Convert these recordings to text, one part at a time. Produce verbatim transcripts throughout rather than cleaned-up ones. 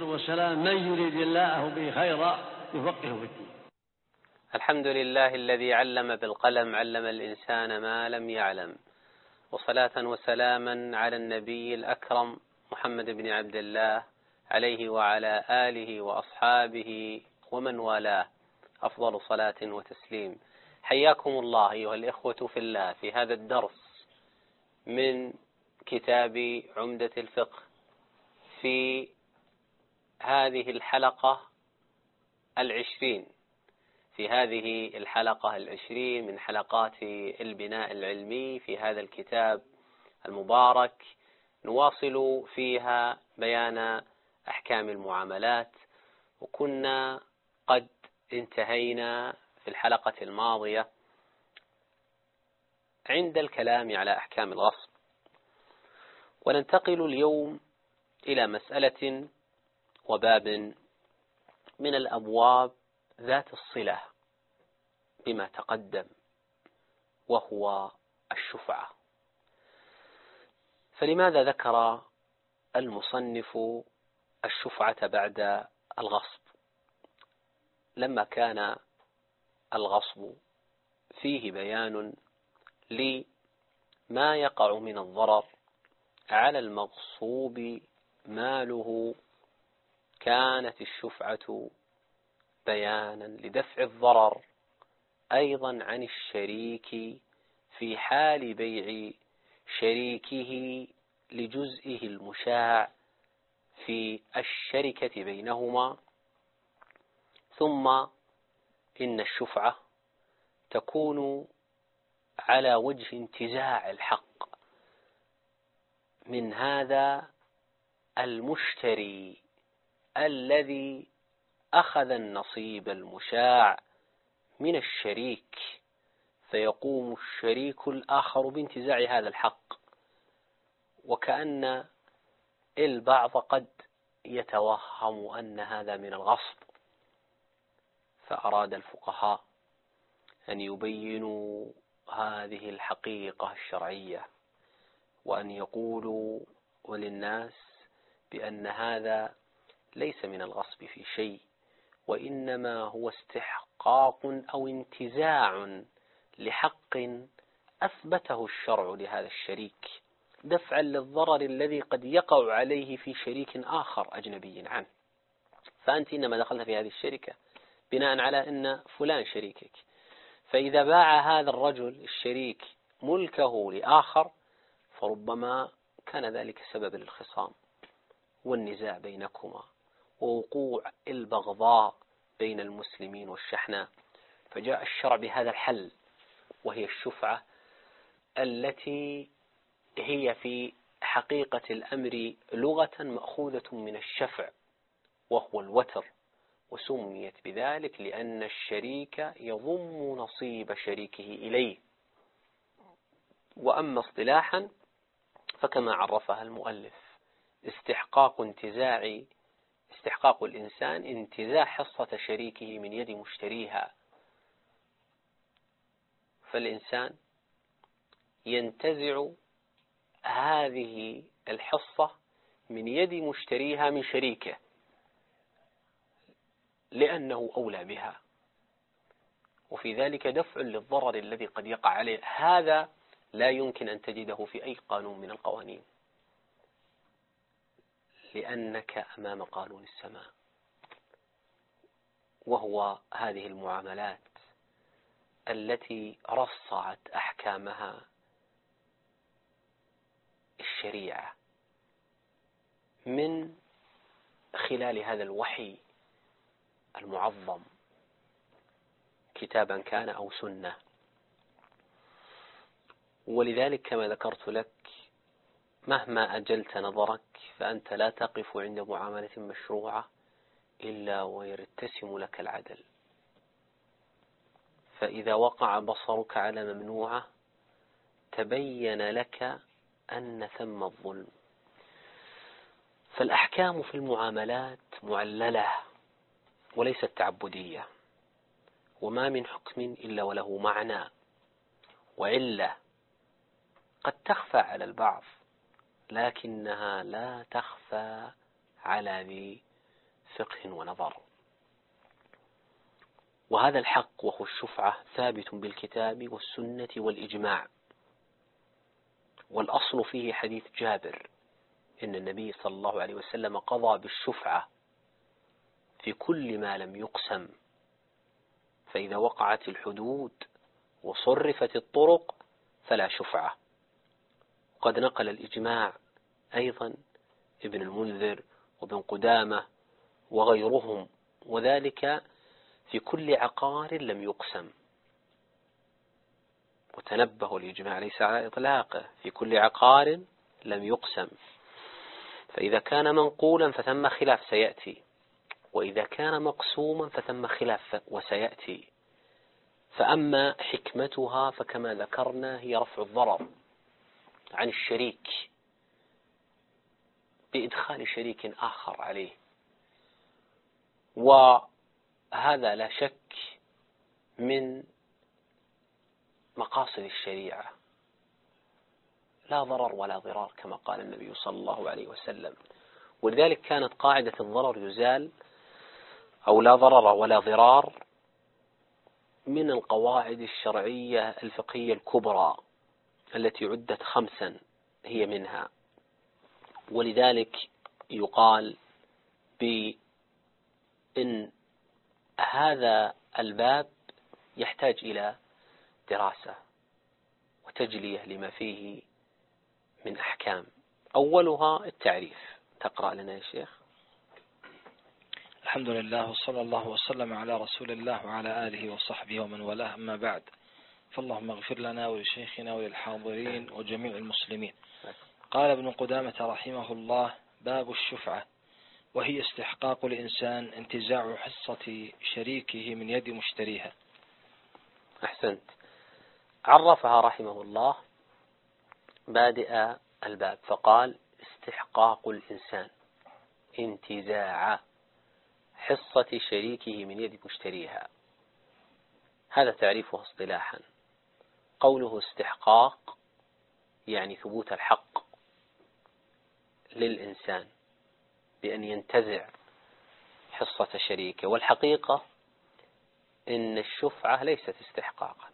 والسلام: من يريد الله به خيرا يفقهه في الدين. الحمد لله الذي علم بالقلم، علم الإنسان ما لم يعلم، وصلاة وسلاما على النبي الأكرم محمد بن عبد الله عليه وعلى آله وأصحابه ومن والاه أفضل صلاة وتسليم. حياكم الله أيها الإخوة في الله في هذا الدرس من كتاب عمدة الفقه، في هذه الحلقة العشرين في هذه الحلقة العشرين من حلقات البناء العلمي في هذا الكتاب المبارك، نواصل فيها بيان أحكام المعاملات. وكنا قد انتهينا في الحلقة الماضية عند الكلام على أحكام الغصب، وننتقل اليوم إلى مسألة وباب من الأبواب ذات الصلة بما تقدم، وهو الشفعة. فلماذا ذكر المصنف الشفعة بعد الغصب، لما كان الغصب فيه بيان لما يقع من الضرر على المغصوب ماله؟ كانت الشفعة بيانا لدفع الضرر أيضا عن الشريك في حال بيع شريكه لجزئه المشاع في الشركة بينهما. ثم إن الشفعة تكون على وجه انتزاع الحق من هذا المشتري الذي أخذ النصيب المشاع من الشريك، فيقوم الشريك الآخر بانتزاع هذا الحق. وكأن البعض قد يتوهم أن هذا من الغصب، فأراد الفقهاء أن يبينوا هذه الحقيقة الشرعية، وأن يقولوا وللناس بأن هذا ليس من الغصب في شيء، وإنما هو استحقاق أو انتزاع لحق أثبته الشرع لهذا الشريك، دفعا للضرر الذي قد يقع عليه في شريك آخر أجنبي عنه. فأنت إنما دخلت في هذه الشركة بناء على أن فلان شريكك، فإذا باع هذا الرجل الشريك ملكه لآخر فربما كان ذلك سبب للخصام والنزاع بينكما ووقوع البغضاء بين المسلمين والشحناء. فجاء الشرع بهذا الحل، وهي الشفعة التي هي في حقيقة الأمر لغة مأخوذة من الشفع وهو الوتر، وسميت بذلك لأن الشريك يضم نصيب شريكه إليه. وأما اصطلاحا فكما عرفها المؤلف: استحقاق انتزاع استحقاق الإنسان انتزاع حصة شريكه من يد مشتريها. فالإنسان ينتزع هذه الحصة من يد مشتريها من شريكه لأنه أولى بها، وفي ذلك دفع للضرر الذي قد يقع عليه. هذا لا يمكن أن تجده في أي قانون من القوانين، لأنك أمام قانون السماء، وهو هذه المعاملات التي رصعت أحكامها الشريعة من خلال هذا الوحي المعظم، كتابا كان أو سنة. ولذلك كما ذكرت لك، مهما أجلت نظرك فأنت لا تقف عند معاملة مشروعة إلا ويرتسم لك العدل. فإذا وقع بصرك على ممنوعة تبين لك أن ثم الظلم. فالأحكام في المعاملات معللة وليست تعبدية، وما من حكم إلا وله معنى وعلة قد تخفى على البعض، لكنها لا تخفى على ذي فقه ونظر. وهذا الحق وهو الشفعة ثابت بالكتاب والسنة والإجماع، والأصل فيه حديث جابر إن النبي صلى الله عليه وسلم قضى بالشفعة في كل ما لم يقسم، فإذا وقعت الحدود وصرفت الطرق فلا شفعة. وقد نقل الإجماع أيضا ابن المنذر وابن قدامة وغيرهم، وذلك في كل عقار لم يقسم. وتنبهوا، الإجماع ليس على إطلاقه، في كل عقار لم يقسم، فإذا كان منقولا فثم خلاف سيأتي، وإذا كان مقسوما فثم خلاف وسيأتي. فأما حكمتها فكما ذكرنا هي رفع الضرر عن الشريك بإدخال شريك آخر عليه، وهذا لا شك من مقاصد الشريعة، لا ضرر ولا ضرار كما قال النبي صلى الله عليه وسلم. ولذلك كانت قاعدة الضرر يزال أو لا ضرر ولا ضرار من القواعد الشرعية الفقهية الكبرى التي عدت خمسا، هي منها. ولذلك يقال بأن هذا الباب يحتاج إلى دراسة وتجلية لما فيه من أحكام. أولها التعريف، تقرأ لنا يا شيخ. الحمد لله وصلى الله وسلم على رسول الله وعلى آله وصحبه ومن والاه، أما بعد، فاللهم اغفر لنا ولشيخنا وللحاضرين وجميع المسلمين. قال ابن قدامة رحمه الله: باب الشفعة، وهي استحقاق الإنسان انتزاع حصة شريكه من يد مشتريها. أحسنت. عرفها رحمه الله بادئ الباب فقال: استحقاق الإنسان انتزاع حصة شريكه من يد مشتريها. هذا تعريفه اصطلاحا. قوله استحقاق يعني ثبوت الحق للإنسان بأن ينتزع حصة شريكه. والحقيقة إن الشفعة ليست استحقاقا،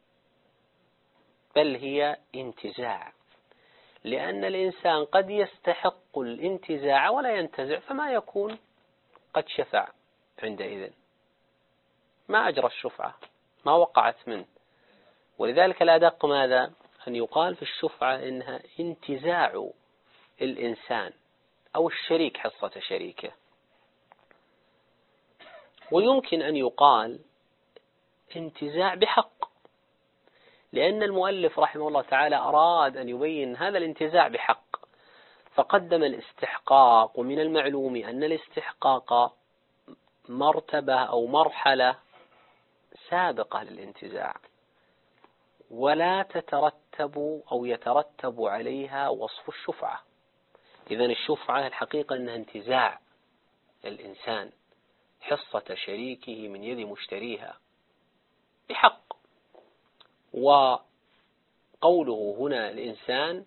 بل هي انتزاع، لأن الإنسان قد يستحق الانتزاع ولا ينتزع، فما يكون قد شفع عندئذ، ما أجرى الشفعة، ما وقعت منه. ولذلك الأدق ماذا؟ أن يقال في الشفعة إنها انتزاع الإنسان أو الشريك حصة شريكه. ويمكن أن يقال انتزاع بحق، لأن المؤلف رحمه الله تعالى أراد أن يبين هذا الانتزاع بحق، فقدم الاستحقاق. ومن المعلوم أن الاستحقاق مرتبة أو مرحلة سابقة للانتزاع، ولا تترتب أو يترتب عليها وصف الشفعة. إذن الشفعة الحقيقة أنها انتزاع الإنسان حصة شريكه من يد مشتريها بحق. وقوله هنا الإنسان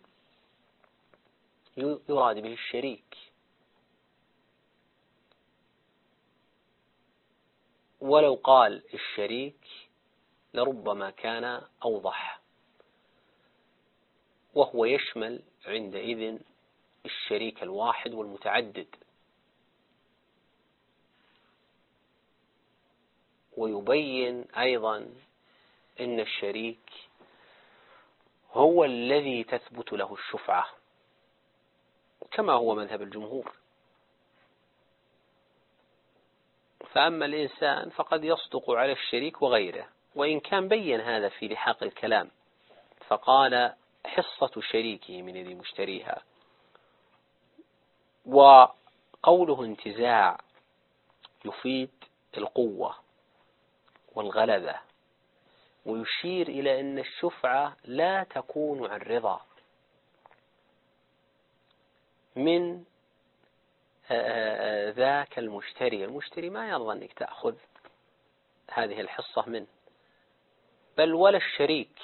يراد به الشريك، ولو قال الشريك لربما كان أوضح، وهو يشمل عندئذ الشريك الواحد والمتعدد، ويبين أيضا أن الشريك هو الذي تثبت له الشفعة كما هو مذهب الجمهور. فأما الإنسان فقد يصدق على الشريك وغيره، وإن كان بين هذا في لحاق الكلام فقال حصة شريكه من يد مشتريها. وقوله انتزاع يفيد القوة والغلبة، ويشير إلى أن الشفعة لا تكون عن رضا من ذاك المشتري. المشتري ما يرضى أنك تأخذ هذه الحصة منه، بل ولا الشريك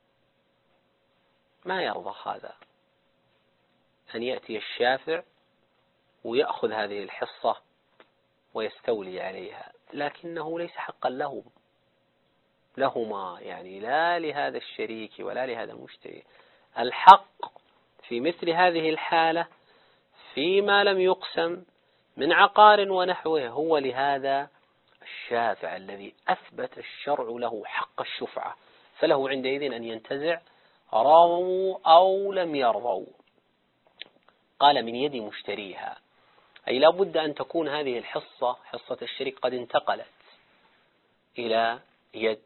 ما يرضى هذا، أن يأتي الشافع ويأخذ هذه الحصة ويستولي عليها، لكنه ليس حقا له لهما، يعني لا لهذا الشريك ولا لهذا المشتري. الحق في مثل هذه الحالة فيما لم يقسم من عقار ونحوه هو لهذا الشافع الذي أثبت الشرع له حق الشفعة، فله عندئذ أن ينتزع رضوا أو لم يرضوا. قال من يد مشتريها، أي لا بد أن تكون هذه الحصة حصة الشريك قد انتقلت إلى يد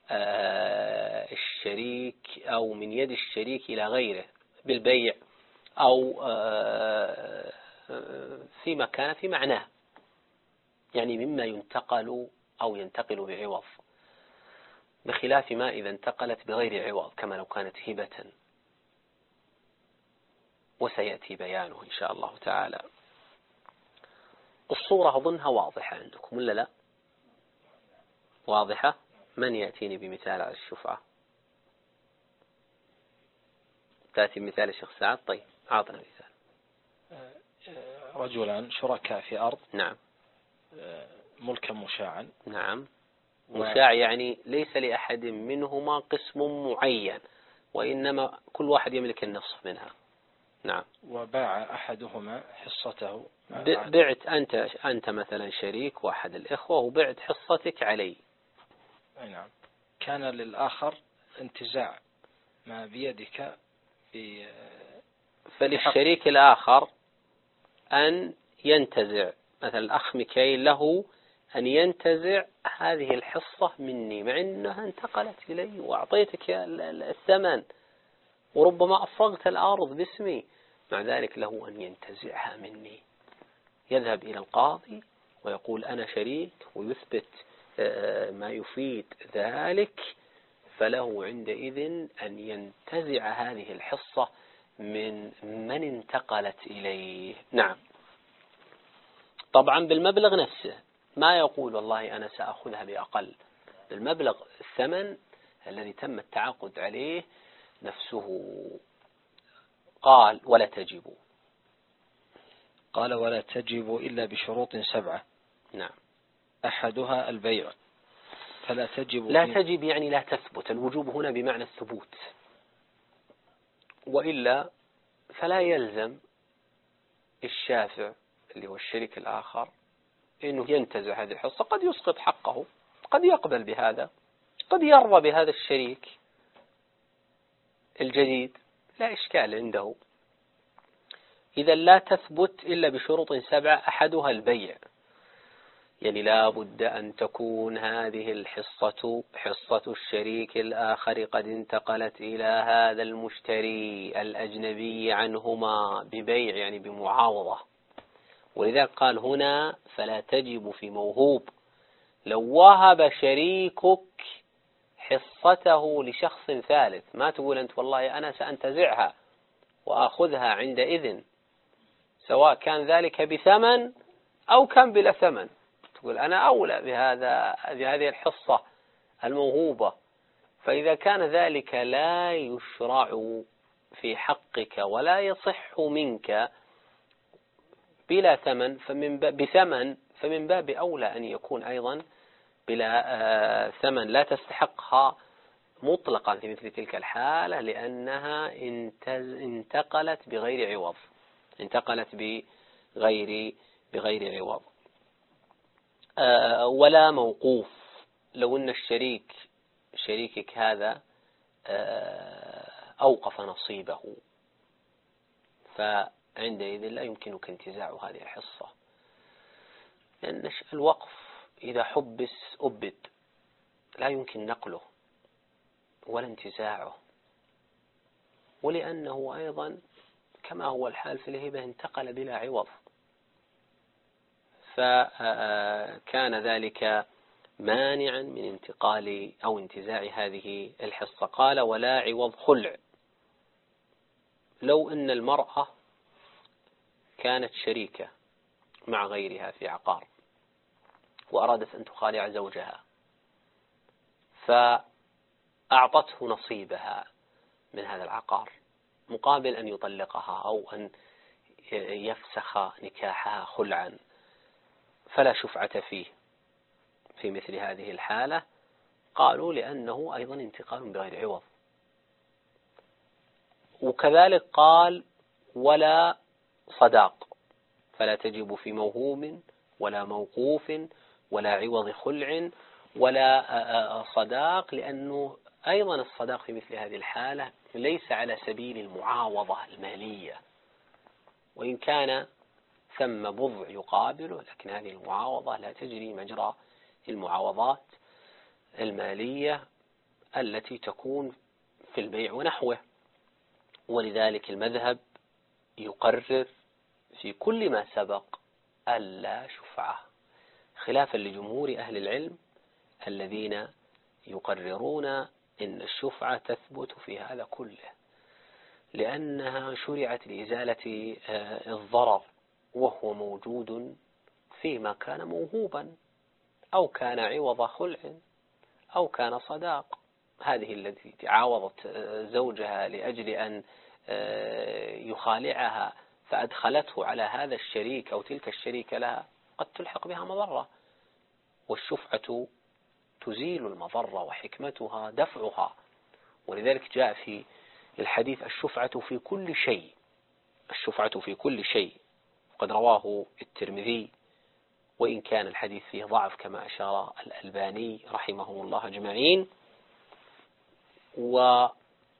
الشريك أو من يد الشريك إلى غيره بالبيع أو فيما كان في معناه، يعني مما ينتقل أو ينتقل بعوض، بخلاف ما إذا انتقلت بغير عوض كما لو كانت هبة، وسيأتي بيانه إن شاء الله تعالى. الصورة أظنها واضحة عندكم ولا لا؟ واضحة؟ من يأتيني بمثال على الشفعة؟ تأتي بمثال الشيخ سعد؟ طيب أعطنا مثال. رجلان شركاء في أرض، نعم، ملكا مشاعا، نعم، مشاع يعني ليس لأحد منهما قسم معين، وإنما كل واحد يملك النصف منها. نعم. وباع أحدهما حصته، بعت أنت أنت مثلا شريك واحد الإخوة وبعت حصتك علي. نعم. كان للآخر انتزاع ما بيدك في فللشريك الآخر أن ينتزع، مثلا الأخ ميكايل له أن ينتزع هذه الحصة مني مع أنها انتقلت إلي وأعطيتك الثمن وربما أفرغت الأرض باسمي، مع ذلك له أن ينتزعها مني. يذهب إلى القاضي ويقول أنا شريك ويثبت ما يفيد ذلك، فله عندئذ أن ينتزع هذه الحصة من من انتقلت إليه. نعم، طبعا بالمبلغ نفسه، ما يقول والله أنا سأخذها بأقل، المبلغ الثمن الذي تم التعاقد عليه نفسه. قال ولا تجب، قال ولا تجب إلا بشروط سبعة. نعم. أحدها البيع، فلا تجب لا تجب يعني لا تثبت، الوجوب هنا بمعنى الثبوت، وإلا فلا يلزم الشافع اللي هو الشريك الآخر إنه ينتزع هذه الحصة، قد يسقط حقه، قد يقبل بهذا، قد يرضى بهذا الشريك الجديد، لا إشكال عنده. إذا لا تثبت إلا بشروط سبعة، أحدها البيع، يعني لا بد أن تكون هذه الحصة حصة الشريك الآخر قد انتقلت إلى هذا المشتري الأجنبي عنهما ببيع، يعني بمعاوضة. ولذلك قال هنا فلا تجب في موهوب. لو وهب شريكك حصته لشخص ثالث، ما تقول أنت والله أنا سأنتزعها وأخذها عندئذ، سواء كان ذلك بثمن أو كان بلا ثمن، تقول أنا أولى بهذا بهذه الحصة الموهوبة. فإذا كان ذلك لا يشرع في حقك ولا يصح منك بلا ثمن فمن بثمن فمن باب أولى أن يكون أيضا بلا ثمن، لا تستحقها مطلقا في مثل تلك الحالة، لأنها انتقلت بغير عوض، انتقلت بغير بغير عوض. ولا موقوف، لو أن الشريك شريكك هذا أوقف نصيبه، فعندئذ لا يمكنك انتزاع هذه الحصة، لأن الوقف إذا حبس أبد، لا يمكن نقله ولا انتزاعه، ولأنه أيضا كما هو الحال في الهبة انتقل بلا عوض، فكان ذلك مانعا من انتقال أو انتزاع هذه الحصة. قال ولا عوض خلع، لو أن المرأة كانت شريكة مع غيرها في عقار وأرادت أن تخالع زوجها، فأعطته نصيبها من هذا العقار مقابل أن يطلقها أو أن يفسخ نكاحها خلعا، فلا شفعة فيه في مثل هذه الحالة. قالوا لأنه أيضا انتقال بغير عوض. وكذلك قال ولا صداق، فلا تجب في موهوم ولا موقوف ولا عوض خلع ولا صداق، لأنه أيضا الصداق في مثل هذه الحالة ليس على سبيل المعاوضة المالية، وإن كان ثم بضع يقابله، لكن هذه المعاوضة لا تجري مجرى المعاوضات المالية التي تكون في البيع ونحوه. ولذلك المذهب يقرر في كل ما سبق ألا شفعة، خلافا لجمهور أهل العلم الذين يقررون إن الشفعة تثبت في هذا كله، لأنها شرعت لإزالة الضرر، وهو موجود فيما كان موهوبا أو كان عوض خلع أو كان صداق. هذه التي عاوضت زوجها لأجل أن يخالعها فأدخلته على هذا الشريك أو تلك الشريك لها، قد تلحق بها مضرة، والشفعة تزيل المضرة وحكمتها دفعها. ولذلك جاء في الحديث الشفعة في كل شيء، الشفعة في كل شيء، وقد رواه الترمذي، وإن كان الحديث فيه ضعف كما أشار الألباني رحمهم الله أجمعين. وقد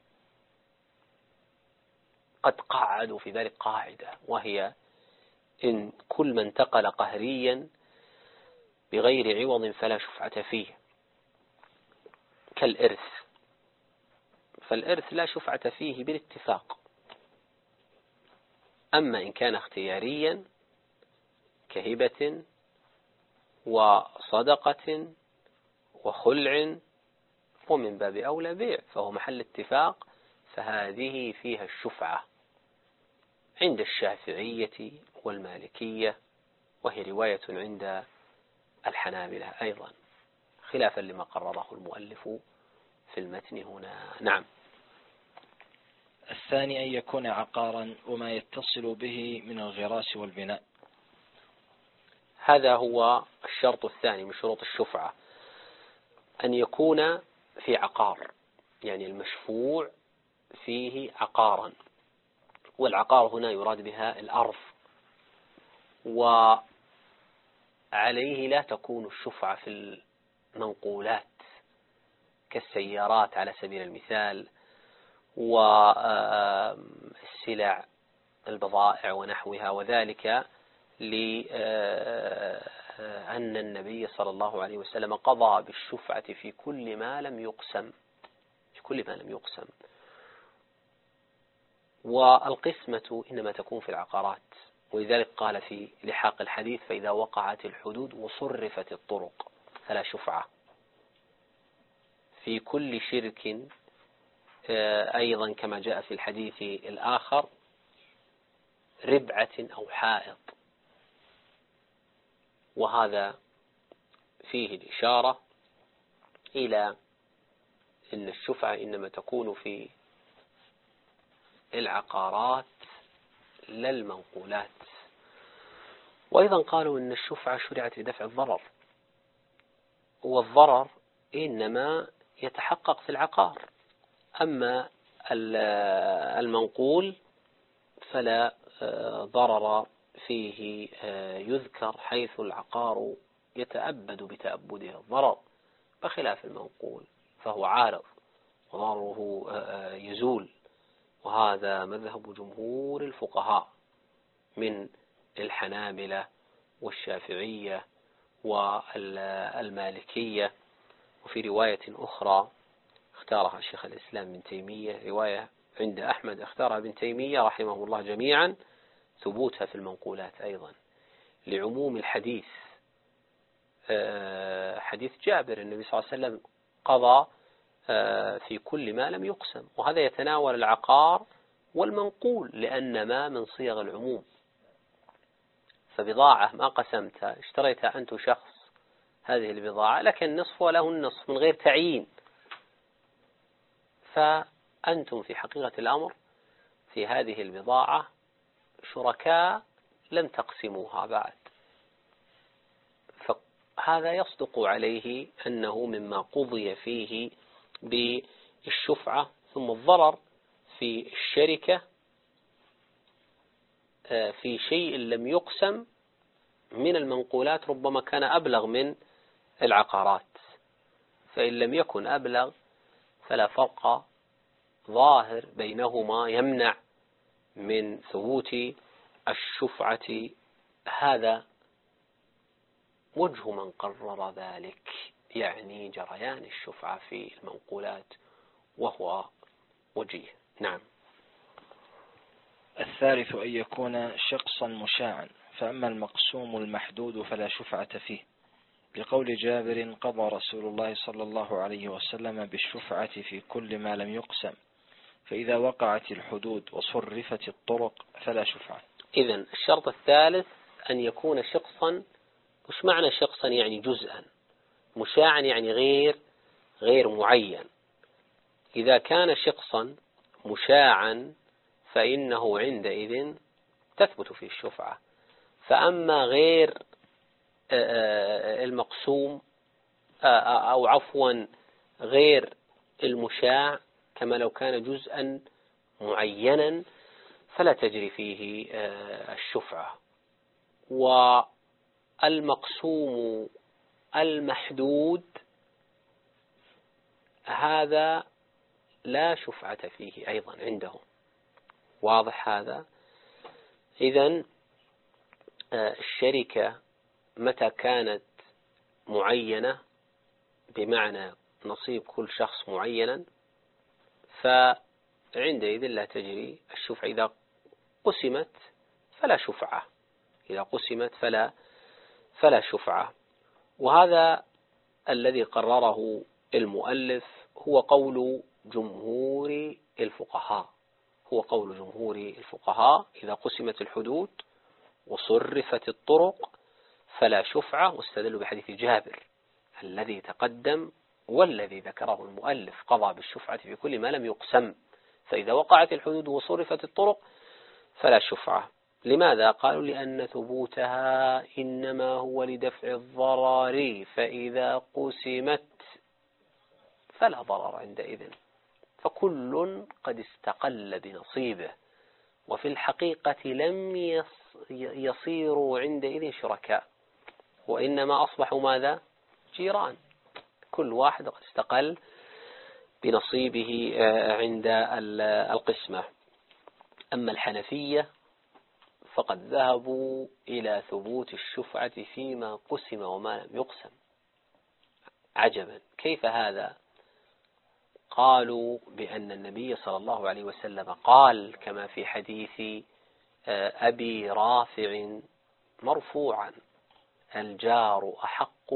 قعدوا في ذلك قاعدة، وهي إن كل من انتقل قهريا بغير عوض فلا شفعة فيه، كالإرث، فالإرث لا شفعة فيه بالاتفاق. أما إن كان اختياريا كهبة وصدقة وخلع ومن باب أولى بيع، فهو محل اتفاق، فهذه فيها الشفعة عند الشافعية والمالكية، وهي رواية عند الحنابلة أيضا، خلافا لما قرره المؤلف في المتن هنا. نعم. الثاني أن يكون عقارا وما يتصل به من الغراس والبناء. هذا هو الشرط الثاني من شروط الشفعة، أن يكون في عقار، يعني المشفوع فيه عقارا، والعقار هنا يراد بها الأرض، وعليه لا تكون الشفعة في المنقولات كالسيارات على سبيل المثال، والسلع البضائع ونحوها، وذلك لأن النبي صلى الله عليه وسلم قضى بالشفعة في كل ما لم يقسم، في كل ما لم يقسم. والقسمة إنما تكون في العقارات، ولذلك قال في لحاق الحديث فإذا وقعت الحدود وصرفت الطرق فلا شفعة. في كل شرك أيضا كما جاء في الحديث الآخر ربعة أو حائط، وهذا فيه الإشارة إلى أن الشفعة إنما تكون في العقارات لا المنقولات. وأيضا قالوا أن الشفعة شرعت لدفع الضرر، والضرر إنما يتحقق في العقار، أما المنقول فلا ضرر فيه يذكر، حيث العقار يتأبد بتأبده الضرر، بخلاف المنقول فهو عارض وضرره يزول. وهذا مذهب جمهور الفقهاء من الحنابلة والشافعية والمالكية. وفي رواية أخرى اختارها شيخ الإسلام ابن تيمية، رواية عند أحمد اختارها ابن تيمية رحمه الله جميعا، ثبوتها في المنقولات أيضا لعموم الحديث، حديث جابر النبي صلى الله عليه وسلم قضى في كل ما لم يقسم، وهذا يتناول العقار والمنقول لأن ما من صيغ العموم. فبضاعة ما قسمتها اشتريتها أنت شخص هذه البضاعة لك النصف وله النصف من غير تعيين، فأنتم في حقيقة الأمر في هذه البضاعة شركاء لم تقسموها بعد، هذا يصدق عليه أنه مما قضي فيه بالشفعة. ثم الضرر في الشركة في شيء لم يقسم من المنقولات ربما كان أبلغ من العقارات، فإن لم يكن أبلغ فلا فرق ظاهر بينهما يمنع من ثبوت الشفعة. هذا وجه من قرر ذلك، يعني جريان الشفعة في المنقولات، وهو وجيه. نعم. الثالث أن يكون شخصا مشاعا، فأما المقسوم المحدود فلا شفعة فيه، لقول جابر: قضى رسول الله صلى الله عليه وسلم بالشفعة في كل ما لم يقسم، فإذا وقعت الحدود وصرفت الطرق فلا شفعة. إذن الشرط الثالث أن يكون شخصا. وش معنى شخصا؟ يعني جزءا. مشاعا يعني غير غير معين. إذا كان شخصا مشاعا فإنه عندئذ تثبت فيه الشفعة. فأما غير المقسوم أو عفوا غير المشاع كما لو كان جزءا معينا فلا تجري فيه الشفعة. والمقسوم المحدود هذا لا شفعة فيه أيضا عندهم. واضح هذا؟ إذن الشركة متى كانت معينة بمعنى نصيب كل شخص معينا فعندئذ لا تجري الشفعة. إذا قسمت فلا شفعة، إذا قسمت فلا فلا شفعة. وهذا الذي قرره المؤلف هو قول جمهور الفقهاء، هو قول جمهور الفقهاء إذا قسمت الحدود وصرفت الطرق فلا شفعة، واستدلوا بحديث جابر الذي تقدم والذي ذكره المؤلف: قضى بالشفعة في كل ما لم يقسم، فإذا وقعت الحدود وصرفت الطرق فلا شفعة. لماذا؟ قالوا: لأن ثبوتها إنما هو لدفع الضرر، فإذا قسمت فلا ضرر عندئذ، فكل قد استقل بنصيبه، وفي الحقيقة لم يصيروا عندئذ شركاء، وإنما أصبحوا ماذا؟ جيران، كل واحد قد استقل بنصيبه عند القسمة. أما الحنفية فقد ذهبوا إلى ثبوت الشفعة فيما قسم وما لم يقسم. عجبا، كيف هذا؟ قالوا بأن النبي صلى الله عليه وسلم قال كما في حديث أبي رافع مرفوعا: الجار أحق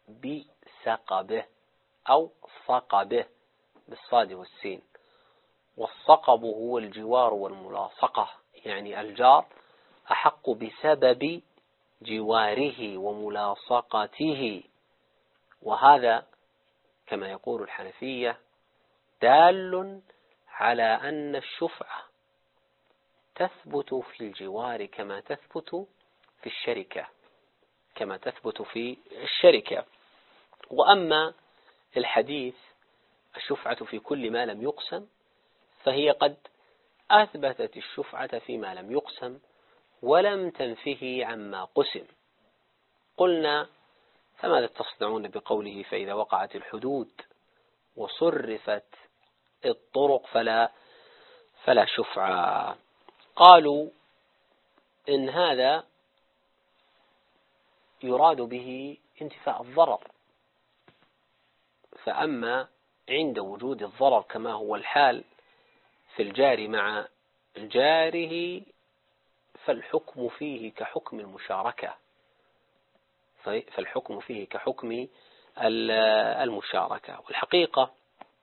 بسقبه أو صقبه بالصاد والسين، والصقب هو الجوار والملاصقة، يعني الجار أحق بسبب جواره وملاصقته. وهذا كما يقول الحنفية دال على أن الشفعة تثبت في الجوار كما تثبت في الشركة كما تثبت في الشركة. وأما الحديث الشفعة في كل ما لم يقسم فهي قد أثبتت الشفعة فيما لم يقسم ولم تنفه عما قسم. قلنا: فماذا تصنعون بقوله فإذا وقعت الحدود وصرفت الطرق فلا فلا شفعة؟ قالوا إن هذا يراد به انتفاء الضرر، فأما عند وجود الضرر كما هو الحال في الجار مع جاره فالحكم فيه كحكم المشاركة فالحكم فيه كحكم المشاركة. والحقيقة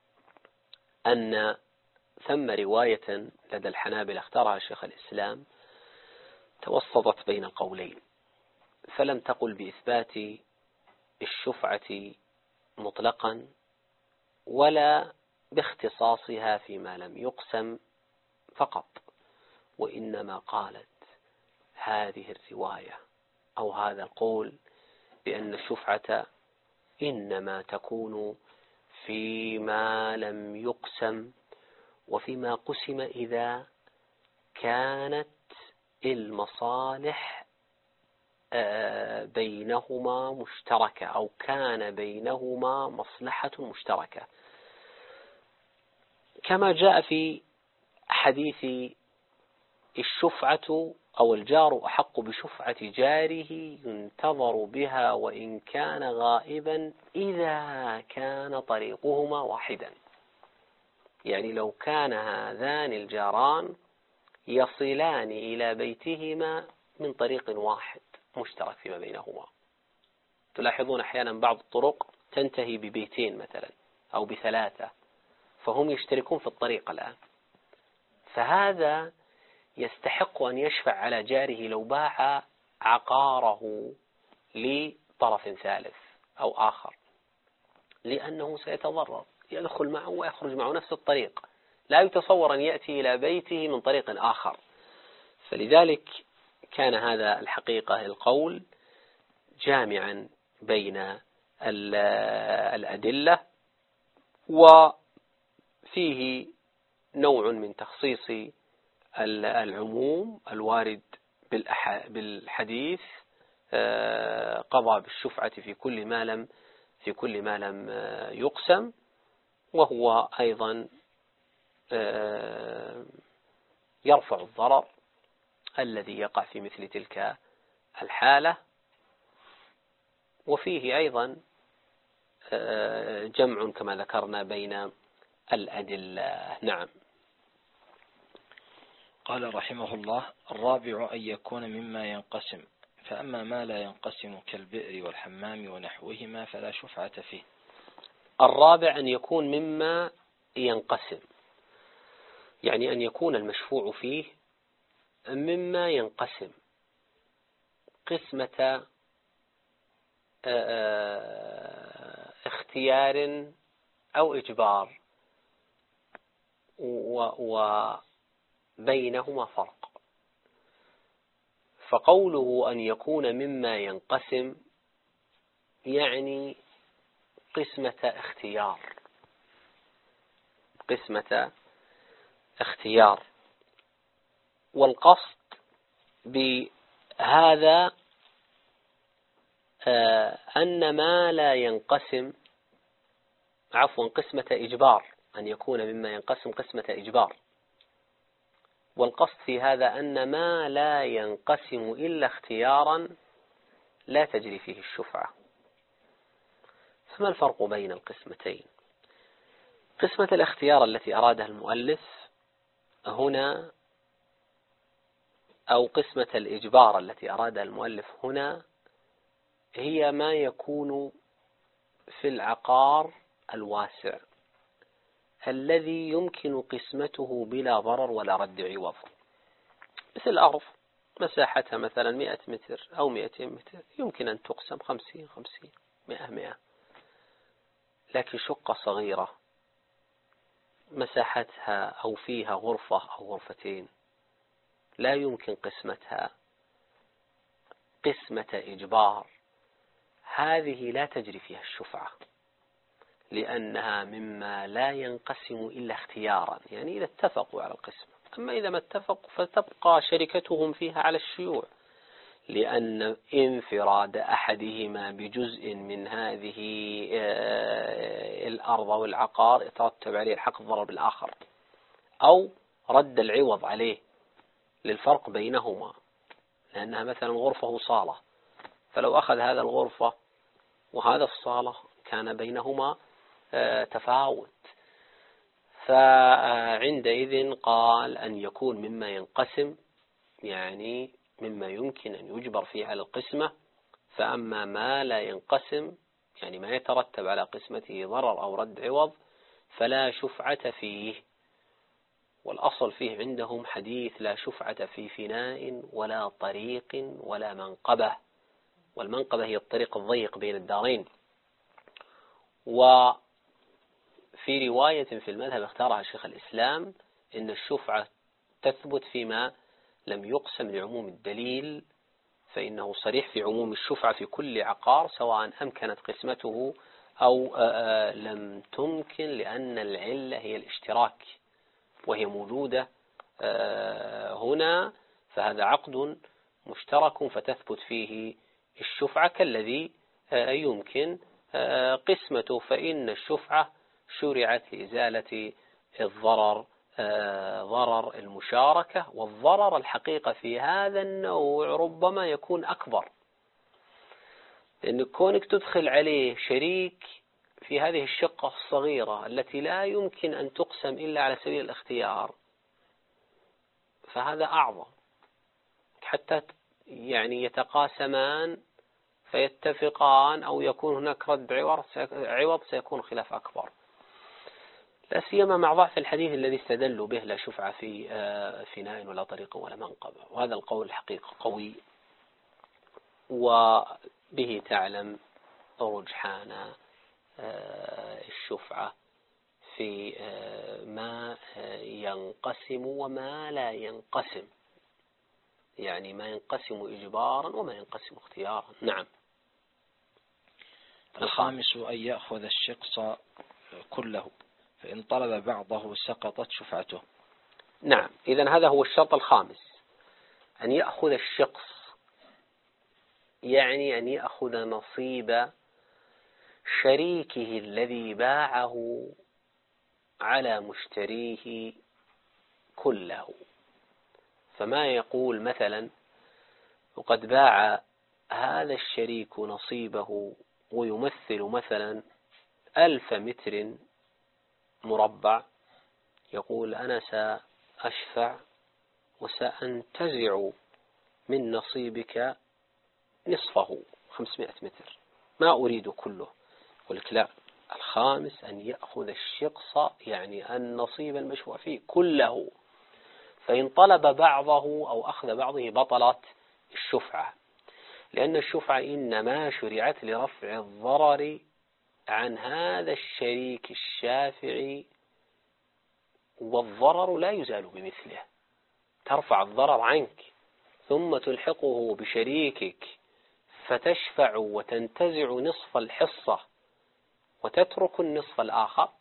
أن ثم رواية لدى الحنابلة اختارها شيخ الإسلام توسطت بين القولين، فلم تقل بإثبات الشفعة مطلقا ولا باختصاصها فيما لم يقسم فقط، وإنما قالت هذه الرواية أو هذا القول بأن الشفعة إنما تكون فيما لم يقسم وفيما قسم إذا كانت المصالح بينهما مشتركة أو كان بينهما مصلحة مشتركة، كما جاء في حديث الشفعة أو الجار أحق بشفعة جاره ينتظر بها وإن كان غائبا إذا كان طريقهما واحدا. يعني لو كان هذان الجاران يصلان إلى بيتهما من طريق واحد مشترك فيما بينهما. تلاحظون أحيانا بعض الطرق تنتهي ببيتين مثلا أو بثلاثة، فهم يشتركون في الطريق الآن، فهذا يستحق أن يشفع على جاره لو باع عقاره لطرف ثالث أو آخر، لأنه سيتضرر، يدخل معه ويخرج معه نفس الطريق، لا يتصور أن يأتي إلى بيته من طريق آخر. فلذلك كان هذا الحقيقة القول جامعا بين الأدلة، وفيه نوع من تخصيص العموم الوارد بالحديث قضى بالشفعة في كل ما لم في كل ما لم يقسم، وهو أيضا يرفع الضرر الذي يقع في مثل تلك الحالة. وفيه أيضا جمع كما ذكرنا بين الأدلة. نعم. قال رحمه الله: الرابع أن يكون مما ينقسم، فأما ما لا ينقسم كالبئر والحمام ونحوهما فلا شفعة فيه. الرابع أن يكون مما ينقسم، يعني أن يكون المشفوع فيه مما ينقسم قسمة اختيار أو إجبار وبينهما فرق. فقوله أن يكون مما ينقسم يعني قسمة اختيار قسمة اختيار والقصد بهذا أن ما لا ينقسم عفوا قسمة إجبار، أن يكون مما ينقسم قسمة إجبار، والقصد في هذا أن ما لا ينقسم إلا اختيارا لا تجري فيه الشفعة. فما الفرق بين القسمتين؟ قسمة الاختيار التي أرادها المؤلف هنا أو قسمة الإجبار التي أرادها المؤلف هنا هي ما يكون في العقار الواسع الذي يمكن قسمته بلا ضرر ولا رد عوض، مثل الأرض مساحتها مثلا مئة متر أو مئتين متر يمكن أن تقسم خمسين خمسين مئة مئة، لكن شقة صغيرة مساحتها أو فيها غرفة أو غرفتين لا يمكن قسمتها قسمة إجبار، هذه لا تجري فيها الشفعة لأنها مما لا ينقسم إلا اختيارا، يعني إذا اتفقوا على القسمة. أما إذا ما اتفقوا فتبقى شركتهم فيها على الشيوع، لأن انفراد أحدهما بجزء من هذه الأرض والعقار يترتب عليه الحق الضرر بالآخر أو رد العوض عليه للفرق بينهما، لأنها مثلا غرفة وصالة، فلو أخذ هذا الغرفة وهذا الصالة كان بينهما تفاوت، فعندئذ قال أن يكون مما ينقسم يعني مما يمكن أن يجبر فيه على القسمة. فأما ما لا ينقسم يعني ما يترتب على قسمته ضرر أو رد عوض فلا شفعة فيه. والأصل فيه عندهم حديث لا شفعة في فناء ولا طريق ولا منقبة، والمنقبة هي الطريق الضيق بين الدارين. وفي رواية في المذهب اختارها شيخ الإسلام إن الشفعة تثبت فيما لم يقسم لعموم الدليل فإنه صريح في عموم الشفعة في كل عقار سواء أمكنت قسمته أو لم تمكن، لأن العلة هي الاشتراك وهي موجودة هنا، فهذا عقد مشترك فتثبت فيه الشفعة كالذي يمكن قسمته، فإن الشفعة شرعت لإزالة الضرر ضرر المشاركة، والضرر الحقيقة في هذا النوع ربما يكون أكبر، لأن كونك تدخل عليه شريك في هذه الشقة الصغيرة التي لا يمكن أن تقسم إلا على سبيل الاختيار، فهذا أعظم، حتى يعني يتقاسمان فيتفقان أو يكون هناك رد عوض سيكون خلاف أكبر، لا سيما مع ضعف الحديث الذي استدلوا به لا شفعة في فناء ولا طريق ولا منقب، وهذا القول الحقيقة قوي، وبه تعلم رجحان الشفعة في ما ينقسم وما لا ينقسم، يعني ما ينقسم إجبارا وما ينقسم اختيارا. نعم. الخامس أن يأخذ الشخص كله، فإن طلب بعضه سقطت شفعته. نعم، إذن هذا هو الشرط الخامس، أن يأخذ الشخص، يعني أن يأخذ نصيب شريكه الذي باعه على مشتريه كله. فما يقول مثلا وقد باع هذا الشريك نصيبه ويمثل مثلا ألف متر مربع، يقول أنا سأشفع وسأنتزع من نصيبك نصفه خمسمائة متر، ما أريد كله. يقول لك لا، الخامس أن يأخذ الشقص، يعني النصيب المشفوع فيه كله، فإن طلب بعضه أو أخذ بعضه بطلت الشفعة، لأن الشفعة إنما شرعت لرفع الضرر عن هذا الشريك الشافعي، والضرر لا يزال بمثله، ترفع الضرر عنك ثم تلحقه بشريكك فتشفع وتنتزع نصف الحصة وتترك النصف الآخر،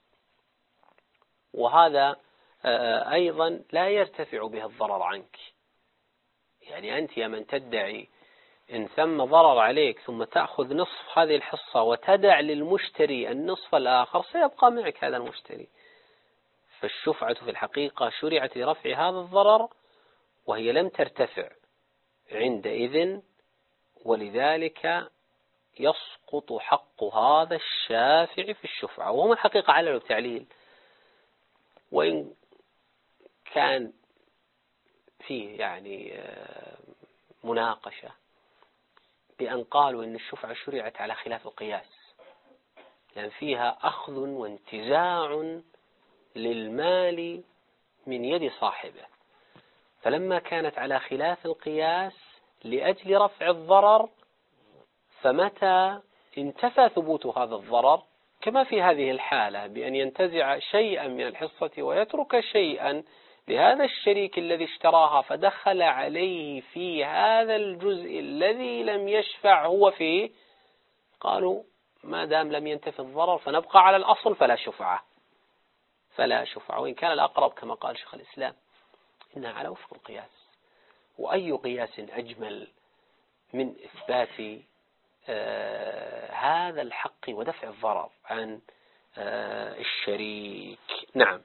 وهذا أيضا لا يرتفع به الضرر عنك. يعني أنت يا من تدعي إن ثم ضرر عليك ثم تأخذ نصف هذه الحصة وتدع للمشتري النصف الآخر، سيبقى معك هذا المشتري. فالشفعة في الحقيقة شرعت لرفع هذا الضرر وهي لم ترتفع عندئذ، ولذلك يسقط حق هذا الشافع في الشفعة. وهم الحقيقة عللوا التعليل، وإن كان فيه يعني مناقشة بأن قالوا إن الشفعة شرعت على خلاف القياس، يعني فيها أخذ وانتزاع للمال من يد صاحبه، فلما كانت على خلاف القياس لأجل رفع الضرر، فمتى انتفى ثبوت هذا الضرر كما في هذه الحالة بأن ينتزع شيئا من الحصة ويترك شيئا لهذا الشريك الذي اشتراها فدخل عليه في هذا الجزء الذي لم يشفع هو فيه، قالوا ما دام لم ينتفي الضرر فنبقى على الأصل فلا شفعة فلا شفعة وإن كان الأقرب كما قال شيخ الإسلام إنها على وفق القياس. وأي قياس أجمل من إثبات آه هذا الحق ودفع الضرر عن آه الشريك. نعم.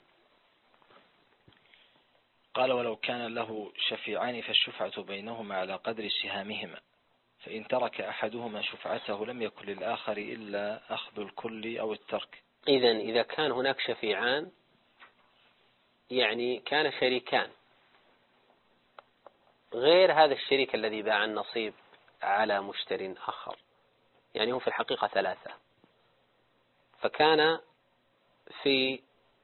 قال ولو كان له شفيعان فالشفعة بينهما على قدر سهامهما، فإن ترك أحدهما شفعته لم يكن للآخر إلا أخذ الكل أو الترك. إذن إذا كان هناك شفيعان يعني كان شريكان غير هذا الشريك الذي باع النصيب على مشتر آخر، يعني هم في الحقيقة ثلاثة، فكان في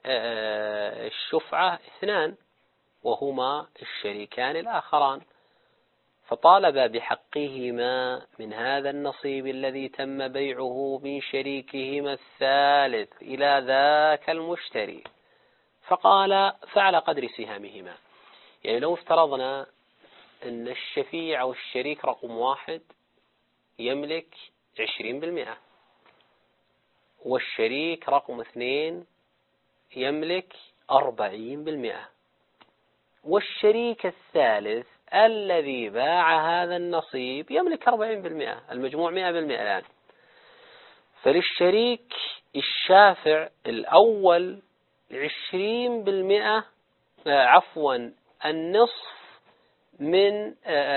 الشفعة اثنان وهما الشريكان الآخران، فطالب بحقهما من هذا النصيب الذي تم بيعه من شريكهما الثالث إلى ذاك المشتري، فقال فعلى قدر سهامهما. يعني لو افترضنا أن الشفيع أو الشريك رقم واحد يملك عشرين بالمئة، والشريك رقم اثنين يملك أربعين بالمئة، والشريك الثالث الذي باع هذا النصيب يملك أربعين بالمئة، المجموع مئة بالمئة الآن. فللشريك الشافع الأول عشرين بالمئة، عفوا النصف من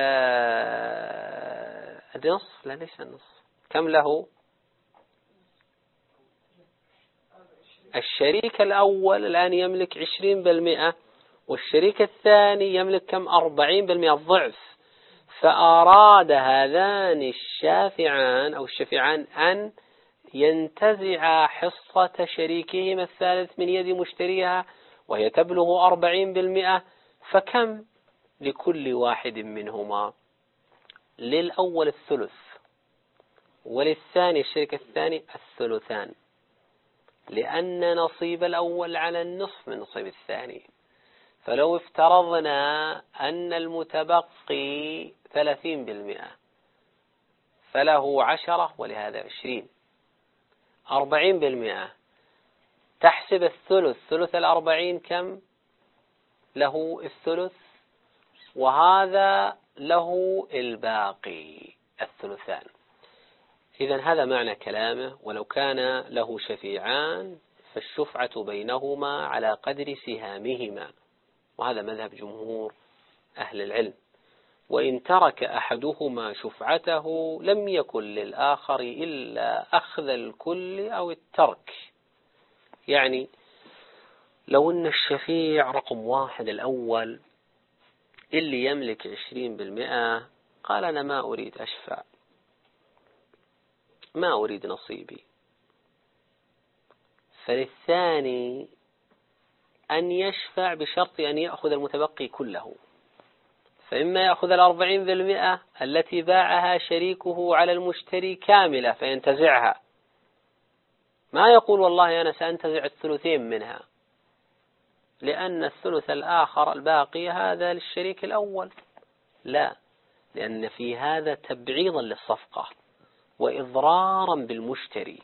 النصف، لا ليس النصف، كم له؟ الشريك الأول الآن يملك عشرين بالمئة، والشريك الثاني يملك كم؟ أربعين بالمئة، الضعف. فأراد هذان الشافعان أو الشفيعان أن ينتزع حصة شريكهما الثالث من يد مشتريها وهي تبلغ أربعين بالمئة، فكم لكل واحد منهما؟ للأول الثلث، وللثاني الشريك الثاني الثلثان، لأن نصيب الأول على النصف من نصيب الثاني. فلو افترضنا أن المتبقي ثلاثين بالمئة فله عشرة ولهذا عشرين، أربعين بالمئة، تحسب الثلث، ثلث الأربعين كم؟ له الثلث، وهذا له الباقي الثلثان. إذن هذا معنى كلامه. ولو كان له شفيعان فالشفعة بينهما على قدر سهامهما، وهذا مذهب جمهور أهل العلم. وإن ترك أحدهما شفعته لم يكن للآخر إلا أخذ الكل أو الترك. يعني لو أن الشفيع رقم واحد الأول اللي يملك عشرين بالمئة قال أنا ما أريد أشفع، ما أريد نصيبي، فللثاني أن يشفع بشرط أن يأخذ المتبقي كله، فإما يأخذ الأربعين بالمئة التي باعها شريكه على المشتري كاملة فينتزعها، ما يقول والله أنا سأنتزع الثلثين منها، لأن الثلث الآخر الباقي هذا للشريك الأول، لا، لأن في هذا تبعيضا للصفقة وإضرارا بالمشتري،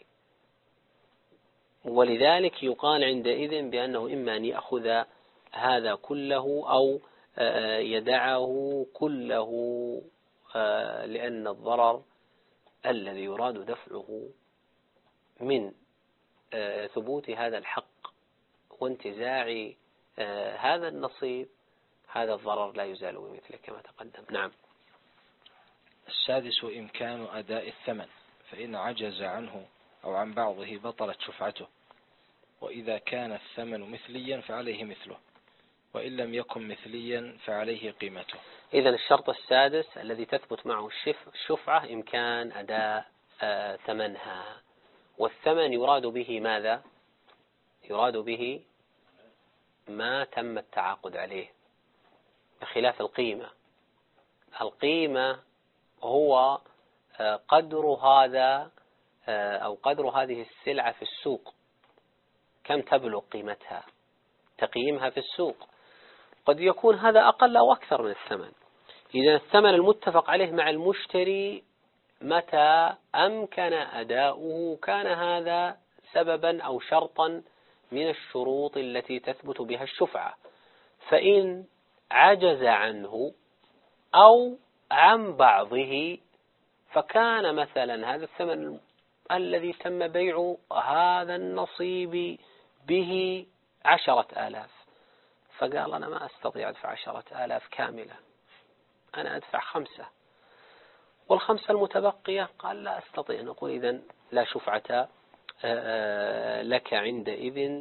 ولذلك يقال عندئذ بأنه إما أن يأخذ هذا كله أو يدعه كله، لأن الضرر الذي يراد دفعه من ثبوت هذا الحق وانتزاع هذا النصيب، هذا الضرر لا يزال بمثله كما تقدم. نعم. السادس إمكان أداء الثمن، فإن عجز عنه أو عن بعضه بطلت شفعته، وإذا كان الثمن مثليا فعليه مثله، وإن لم يكن مثليا فعليه قيمته. إذن الشرط السادس الذي تثبت معه الشفعة إمكان أداء ثمنها، والثمن يراد به ماذا؟ يراد به ما تم التعاقد عليه، بخلاف القيمة. القيمة هو قدر هذا أو قدر هذه السلعة في السوق، كم تبلغ قيمتها، تقييمها في السوق، قد يكون هذا أقل أو أكثر من الثمن. إذا الثمن المتفق عليه مع المشتري متى أمكن أداؤه كان هذا سببا أو شرطا من الشروط التي تثبت بها الشفعة. فإن عجز عنه أو عن بعضه، فكان مثلا هذا الثمن الذي تم بيع هذا النصيب به عشرة آلاف، فقال أنا ما أستطيع أدفع عشرة آلاف كاملة، أنا أدفع خمسة، والخمسة المتبقية قال لا أستطيع، نقول إذن لا شفعة لك عندئذ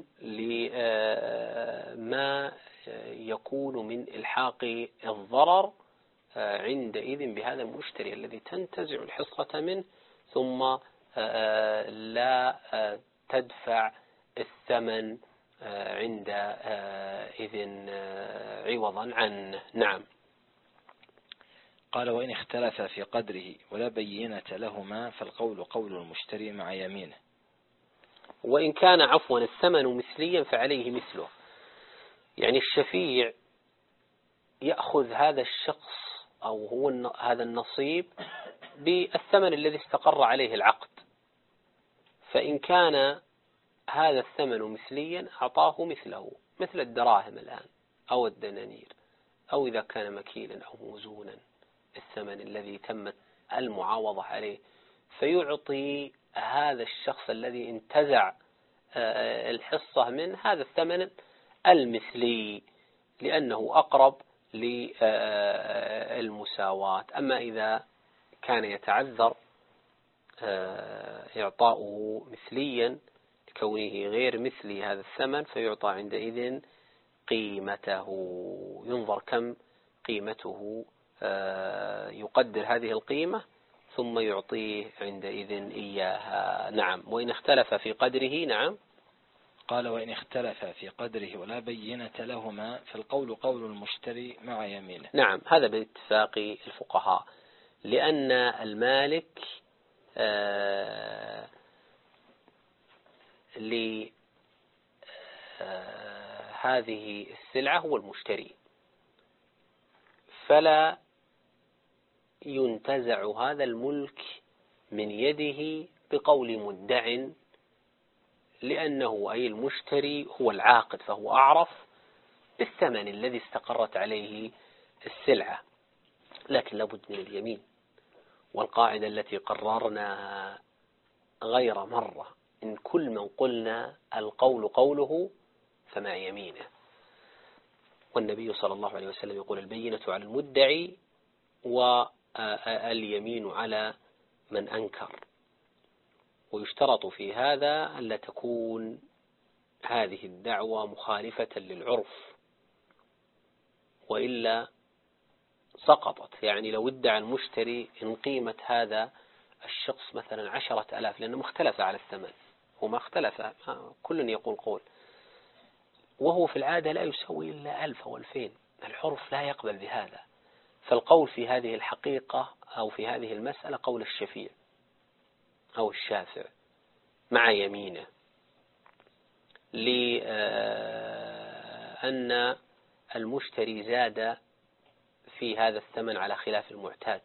لما يكون من إلحاق الضرر عندئذ بهذا المشتري الذي تنتزع الحصة منه، ثم لا تدفع الثمن عند إذن عوضا عنه. نعم. قال وإن اختلف في قدره ولا بينة لهما فالقول قول المشتري مع يمينه. وإن كان عفوا الثمن مثليا فعليه مثله، يعني الشفيع يأخذ هذا الشخص أو هو هذا النصيب بالثمن الذي استقر عليه العقد. فإن كان هذا الثمن مثليا أعطاه مثله، مثل الدراهم الآن أو الدنانير، أو إذا كان مكيلا أو موزونا الثمن الذي تمت المعاوضة عليه، فيعطي هذا الشخص الذي انتزع الحصة من هذا الثمن المثلي لأنه أقرب للمساواة. أما إذا كان يتعذر إعطاؤه مثليا لكونه غير مثلي هذا الثمن، فيعطى عندئذ قيمته، ينظر كم قيمته، يقدر هذه القيمة ثم يعطيه عندئذ إياها. نعم. وإن اختلف في قدره. نعم. قال وإن اختلف في قدره ولا بينة لهما فالقول قول المشتري مع يمينه. نعم، هذا باتفاق الفقهاء، لأن المالك آه لهذه السلعة هو المشتري، فلا ينتزع هذا الملك من يده بقول مدع، لأنه أي المشتري هو العاقد، فهو أعرف بالثمن الذي استقرت عليه السلعة. لكن لابد من اليمين، والقاعدة التي قررناها غير مرة إن كل من قلنا القول قوله فمع يمينه. والنبي صلى الله عليه وسلم يقول البينة على المدعي واليمين على من أنكر. ويشترط في هذا ألا تكون هذه الدعوة مخالفة للعرف، وإلا سقطت. يعني لو ادعى المشتري إن قيمة هذا الشخص مثلا عشرة ألاف، لأنه مختلف على الثمن، هو ما اختلف، كل يقول قول، وهو في العادة لا يسوي إلا ألف أو ألفين، العرف لا يقبل بهذا. فالقول في هذه الحقيقة أو في هذه المسألة قول الشفيع أو الشافع مع يمينه، لأن المشتري زاد في هذا الثمن على خلاف المعتاد،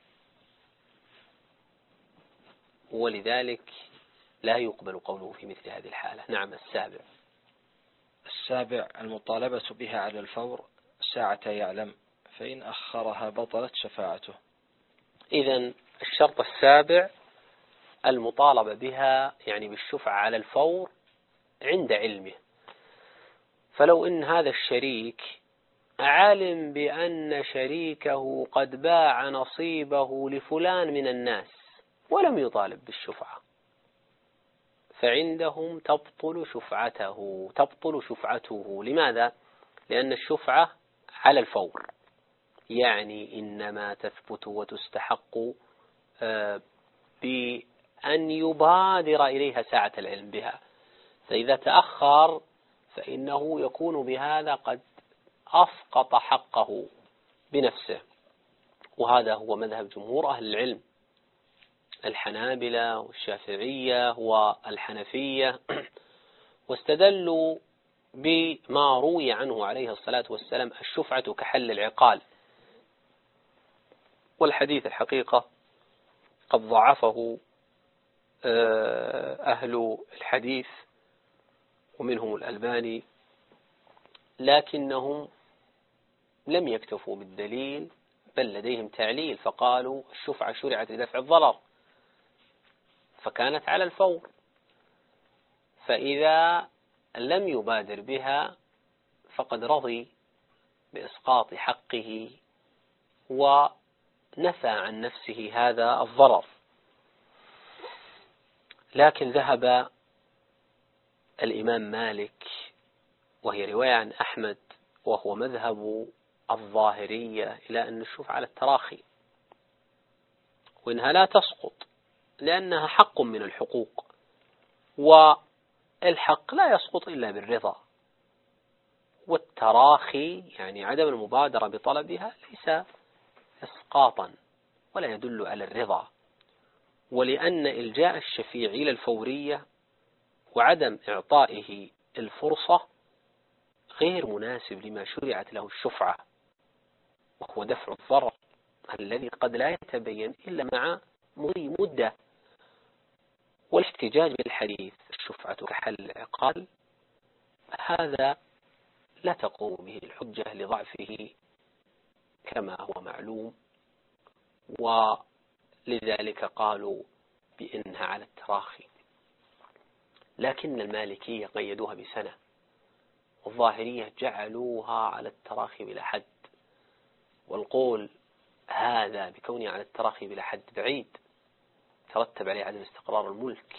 ولذلك لا يقبل قوله في مثل هذه الحالة. نعم. السابع السابع المطالبة بها على الفور ساعة يعلم، فإن أخرها بطلت شفاعته. إذن الشرط السابع المطالبة بها، يعني بالشفعة على الفور عند علمه. فلو إن هذا الشريك عالم بأن شريكه قد باع نصيبه لفلان من الناس ولم يطالب بالشفعة، فعندهم تبطل شفعته تبطل شفعته لماذا؟ لأن الشفعة على الفور، يعني إنما تثبت وتستحق بأن يبادر إليها ساعة العلم بها، فإذا تأخر فإنه يكون بهذا قد أسقط حقه بنفسه. وهذا هو مذهب جمهور أهل العلم، الحنابلة والشافعية والحنفية، واستدلوا بما روي عنه عليه الصلاة والسلام الشفعة كحل العقال، والحديث الحقيقة قد ضعفه أهل الحديث ومنهم الألباني، لكنهم لم يكتفوا بالدليل بل لديهم تعليل، فقالوا الشفعة شرعت لدفع الضرر فكانت على الفور، فإذا لم يبادر بها فقد رضي بإسقاط حقه ونفى عن نفسه هذا الضرر. لكن ذهب الإمام مالك، وهي رواية عن أحمد وهو مذهب الظاهرية، إلى أن الشفعة على التراخي، وإنها لا تسقط لأنها حق من الحقوق، والحق لا يسقط إلا بالرضا، والتراخي يعني عدم المبادرة بطلبها ليس إسقاطا ولا يدل على الرضا. ولأن إلجاء الشفيع إلى الفورية وعدم إعطائه الفرصة غير مناسب لما شرعت له الشفعة، وهو دفع الضرر الذي قد لا يتبين إلا مع مضي مدة. والاحتجاج بالحديث الشفعة كحل العقال هذا لا تقوم به الحجة لضعفه كما هو معلوم، ولذلك قالوا بأنها على التراخي، لكن المالكية قيدوها بسنة، والظاهرية جعلوها على التراخي بلا حد. والقول هذا بكونها على التراخي بلا حد بعيد، ترتب عليه عدم استقرار الملك،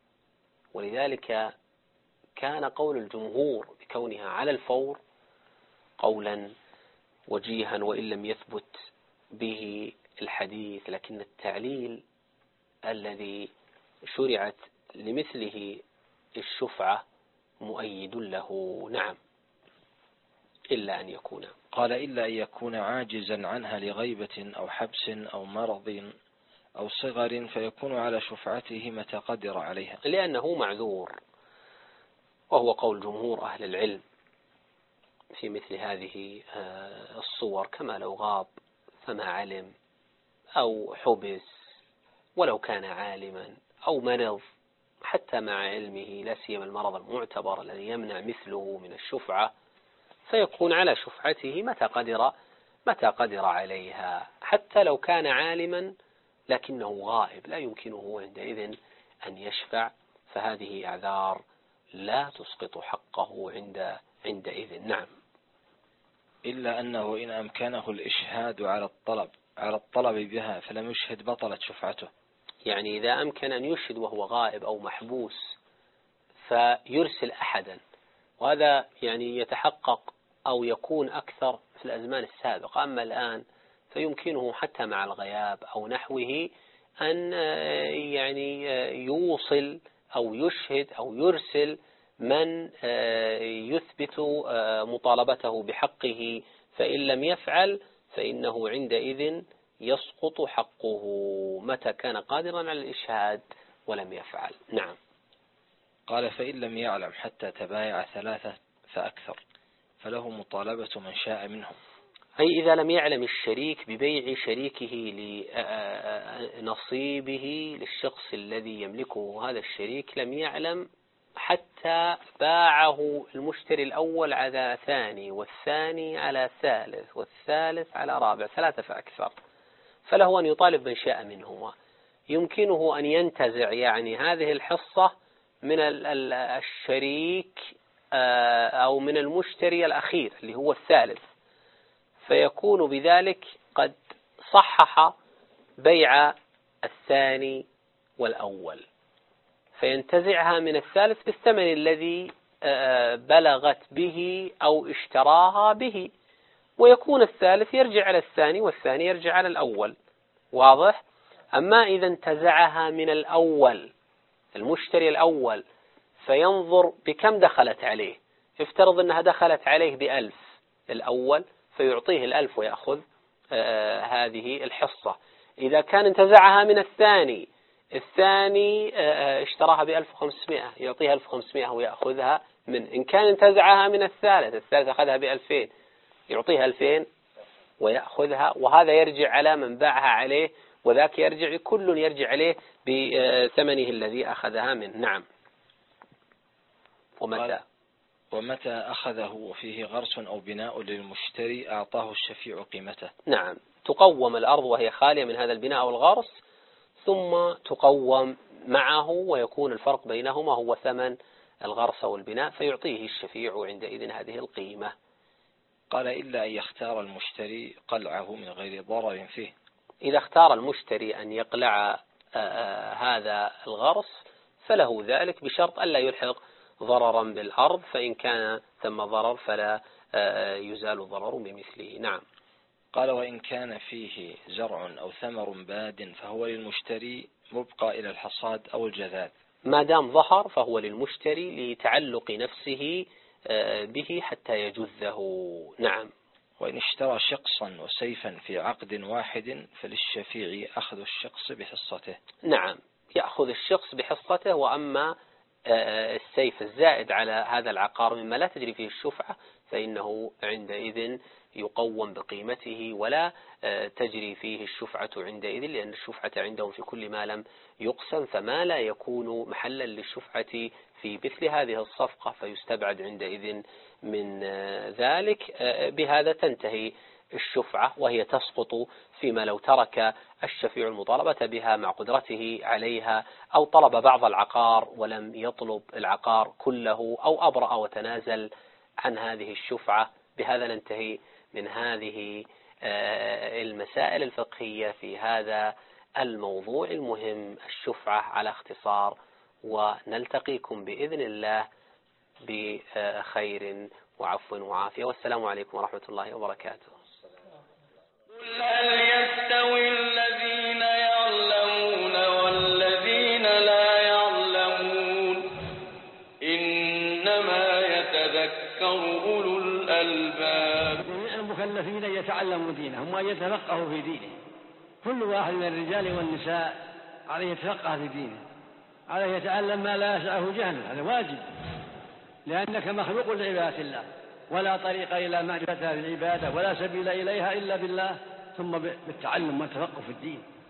ولذلك كان قول الجمهور بكونها على الفور قولا وجيها وإن لم يثبت به الحديث، لكن التعليل الذي شرعت لمثله الشفعة مؤيد له. نعم، إلا أن يكون قال إلا أن يكون عاجزا عنها لغيبة أو حبس أو مرض أو صغر فيكون على شفعته متى قدر عليها، لأنه معذور، وهو قول جمهور أهل العلم في مثل هذه الصور، كما لو غاب فما علم أو حبس ولو كان عالما أو مرض حتى مع علمه، لا سيما المرض المعتبر الذي يمنع مثله من الشفعة، فيكون على شفعته متى قدر متى قدر عليها، حتى لو كان عالما لكنه غائب لا يمكنه عندئذ أن يشفع، فهذه أعذار لا تسقط حقه عند عندئذ. نعم، إلا أنه إن أمكنه الإشهاد على الطلب على الطلب بها فلم يشهد بطلت شفعته. يعني إذا أمكن أن يشهد وهو غائب أو محبوس فيرسل أحدا، وهذا يعني يتحقق أو يكون أكثر في الأزمان السابقة. أما الآن فيمكنه حتى مع الغياب أو نحوه أن يعني يوصل أو يشهد أو يرسل من يثبت مطالبته بحقه، فإن لم يفعل فإنه عندئذ يسقط حقه متى كان قادرا على الإشهاد ولم يفعل. نعم. قال فإن لم يعلم حتى تبايع ثلاثة فأكثر فله مطالبة من شاء منهم، أي إذا لم يعلم الشريك ببيع شريكه لنصيبه للشخص الذي يملكه هذا الشريك، لم يعلم حتى باعه المشتري الأول على ثاني والثاني على ثالث والثالث على رابع، ثلاثة فأكثر، فله أن يطالب من شاء منهما. يمكنه أن ينتزع يعني هذه الحصة من الشريك أو من المشتري الأخير اللي هو الثالث، فيكون بذلك قد صحح بيع الثاني والأول، فينتزعها من الثالث بالثمن الذي بلغت به أو اشتراها به، ويكون الثالث يرجع على الثاني والثاني يرجع على الأول. واضح؟ أما إذا انتزعها من الأول المشتري الأول فينظر بكم دخلت عليه، افترض أنها دخلت عليه بألف الأول فيعطيه الألف ويأخذ آه هذه الحصة. إذا كان انتزعها من الثاني الثاني آه اشتراها بألف وخمسمائة يعطيها ألف وخمسمائة ويأخذها من. إن كان انتزعها من الثالث الثالث أخذها بألفين يعطيها ألفين ويأخذها، وهذا يرجع على من باعها عليه، وذاك يرجع كل يرجع عليه بثمنه الذي أخذها منه. نعم. ومتى ومتى أخذه وفيه غرس أو بناء للمشتري أعطاه الشفيع قيمته. نعم، تقوم الأرض وهي خالية من هذا البناء أو الغرس، ثم تقوم معه ويكون الفرق بينهما هو ثمن الغرس والبناء، فيعطيه الشفيع عندئذ هذه القيمة. قال إلا أن يختار المشتري قلعه من غير ضرر فيه. إذا اختار المشتري أن يقلع آه هذا الغرس فله ذلك بشرط ألا يلحق ضررا بالأرض، فإن كان ثم ضرر فلا آه يزال الضرر بمثله. نعم. قال وإن كان فيه زرع أو ثمر باد فهو للمشتري مبقى إلى الحصاد أو الجذاذ، ما دام ظهر فهو للمشتري لتعلق نفسه آه به حتى يجذه. نعم. وإن اشترى شقصا وسيفا في عقد واحد فللشفيع أخذ الشقص بحصته. نعم، يأخذ الشخص بحصته، وأما السيف الزائد على هذا العقار مما لا تجري فيه الشفعة فإنه عندئذ يقوم بقيمته ولا تجري فيه الشفعة عندئذ، لأن الشفعة عندهم في كل ما لم يقسم، فما لا يكون محلا للشفعة في مثل هذه الصفقة فيستبعد عندئذ من ذلك. بهذا تنتهي الشفعة، وهي تسقط فيما لو ترك الشفيع المطالبة بها مع قدرته عليها، أو طلب بعض العقار ولم يطلب العقار كله، أو أبرأ وتنازل عن هذه الشفعة. بهذا ننتهي من هذه المسائل الفقهية في هذا الموضوع المهم الشفعة على اختصار، ونلتقيكم بإذن الله بخير وعفو وعافية، والسلام عليكم ورحمة الله وبركاته. قل هل يستوي الذين يعلمون والذين لا يعلمون إنما يتذكر أولو الألباب. جميع المكلفين يتعلموا دينهم وأن يتفقهوا في دينه، كل واحد من الرجال والنساء عليه يتفقه في دينه، عليه يتعلم ما لا يسعه جهله، هذا واجب، لأنك مخلوق لعبادة الله، ولا طريق إلى معرفتها بالعبادة ولا سبيل إليها إلا بالله، ثم بالتعلم والتفقه في الدين.